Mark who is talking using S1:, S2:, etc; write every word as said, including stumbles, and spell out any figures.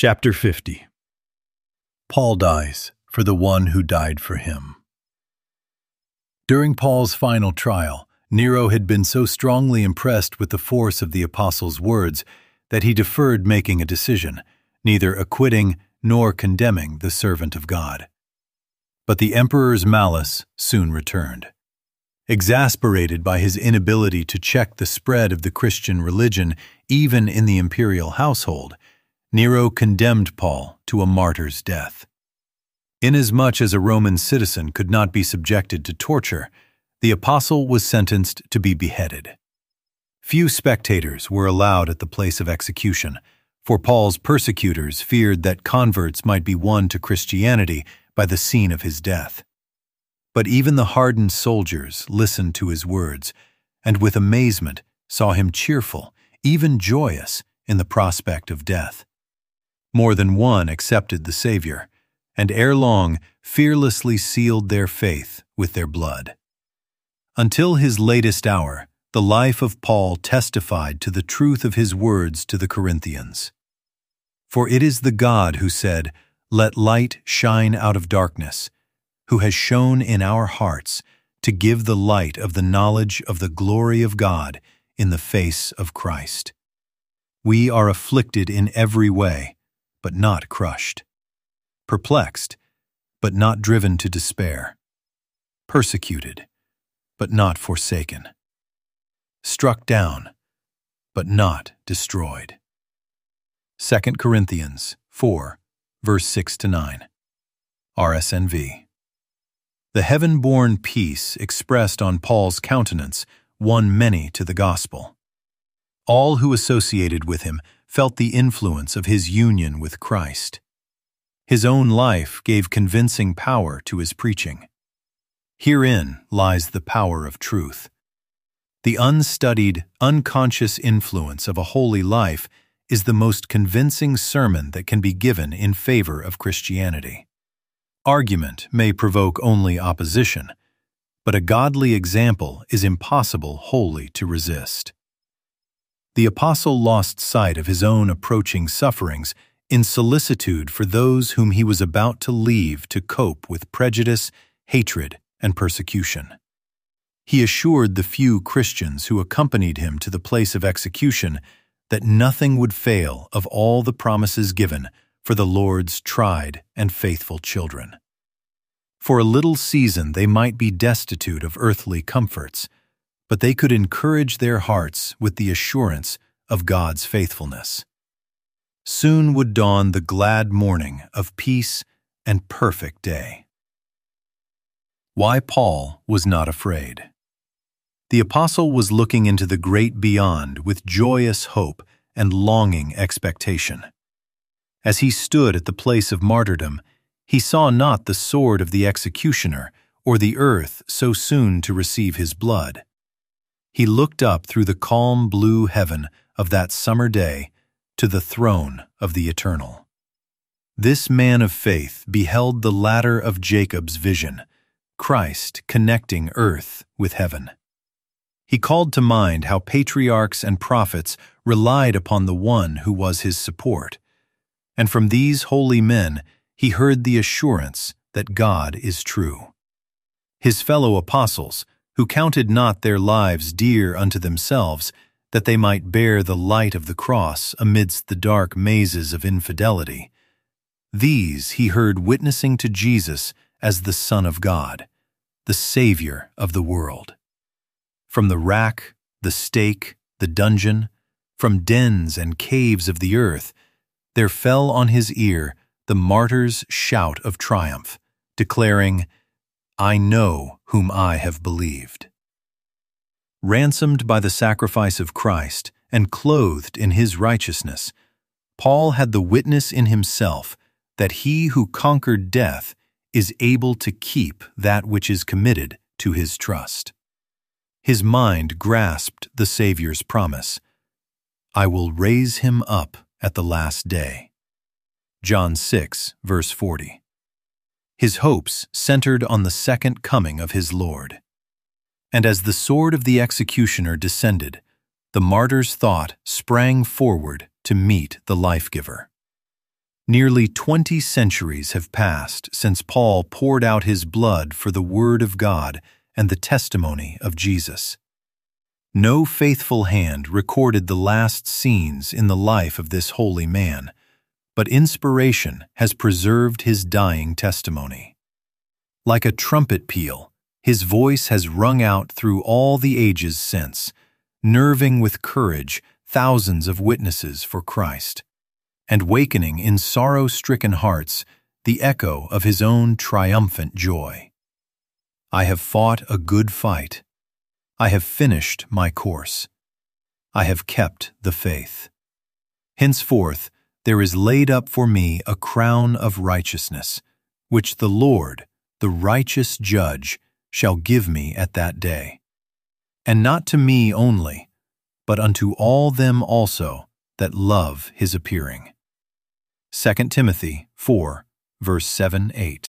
S1: Chapter fifty. Paul dies for the one who died for him. During Paul's final trial, Nero had been so strongly impressed with the force of the apostle's words that he deferred making a decision, neither acquitting nor condemning the servant of God. But the emperor's malice soon returned. Exasperated by his inability to check the spread of the Christian religion even in the imperial household, Nero condemned Paul to a martyr's death. Inasmuch as a Roman citizen could not be subjected to torture, the apostle was sentenced to be beheaded. Few spectators were allowed at the place of execution, for Paul's persecutors feared that converts might be won to Christianity by the scene of his death. But even the hardened soldiers listened to his words, and with amazement saw him cheerful, even joyous, in the prospect of death. More than one accepted the Savior, and ere long fearlessly sealed their faith with their blood. Until his latest hour, the life of Paul testified to the truth of his words to the Corinthians. For it is the God who said, "Let light shine out of darkness," who has shone in our hearts to give the light of the knowledge of the glory of God in the face of Christ. We are afflicted in every way, but not crushed; perplexed, but not driven to despair; persecuted, but not forsaken; struck down, but not destroyed. Second Corinthians four, verse six to nine. R S N V. The heaven-born peace expressed on Paul's countenance won many to the gospel. All who associated with him felt the influence of his union with Christ. His own life gave convincing power to his preaching. Herein lies the power of truth. The unstudied, unconscious influence of a holy life is the most convincing sermon that can be given in favor of Christianity. Argument may provoke only opposition, but a godly example is impossible wholly to resist. The apostle lost sight of his own approaching sufferings in solicitude for those whom he was about to leave to cope with prejudice, hatred, and persecution. He assured the few Christians who accompanied him to the place of execution that nothing would fail of all the promises given for the Lord's tried and faithful children. For a little season they might be destitute of earthly comforts, but they could encourage their hearts with the assurance of God's faithfulness. Soon would dawn the glad morning of peace and perfect day. Why Paul was not afraid. The apostle was looking into the great beyond with joyous hope and longing expectation. As he stood at the place of martyrdom, he saw not the sword of the executioner or the earth so soon to receive his blood. He looked up through the calm blue heaven of that summer day to the throne of the Eternal. This man of faith beheld the ladder of Jacob's vision, Christ connecting earth with heaven. He called to mind how patriarchs and prophets relied upon the one who was his support, and from these holy men he heard the assurance that God is true. His fellow apostles, who counted not their lives dear unto themselves, that they might bear the light of the cross amidst the dark mazes of infidelity, these he heard witnessing to Jesus as the Son of God, the Savior of the world. From the rack, the stake, the dungeon, from dens and caves of the earth, there fell on his ear the martyr's shout of triumph, declaring, "I know whom I have believed." Ransomed by the sacrifice of Christ and clothed in his righteousness, Paul had the witness in himself that he who conquered death is able to keep that which is committed to his trust. His mind grasped the Savior's promise, "I will raise him up at the last day." John six, verse forty. His hopes centered on the second coming of his Lord. And as the sword of the executioner descended, the martyr's thought sprang forward to meet the life-giver. Nearly twenty centuries have passed since Paul poured out his blood for the Word of God and the testimony of Jesus. No faithful hand recorded the last scenes in the life of this holy man, but inspiration has preserved his dying testimony. Like a trumpet peal, his voice has rung out through all the ages since, nerving with courage thousands of witnesses for Christ, and wakening in sorrow-stricken hearts the echo of his own triumphant joy. I have fought a good fight. I have finished my course. I have kept the faith. Henceforth there is laid up for me a crown of righteousness, which the Lord, the righteous judge, shall give me at that day. And not to me only, but unto all them also that love his appearing. Second Timothy four, verse seven, eight.